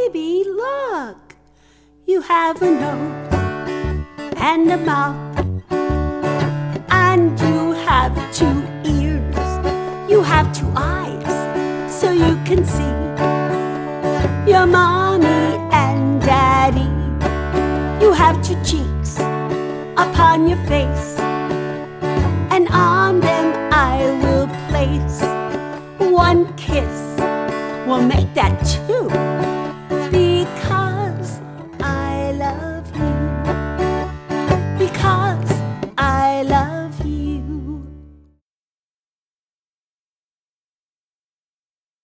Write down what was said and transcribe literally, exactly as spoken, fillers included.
baby, look. You have a nose and a mouth, and you have two ears. You have two eyes, so you can see your mommy and daddy. You have two cheeks upon your face, and on them I will place one kiss. We'll make that two.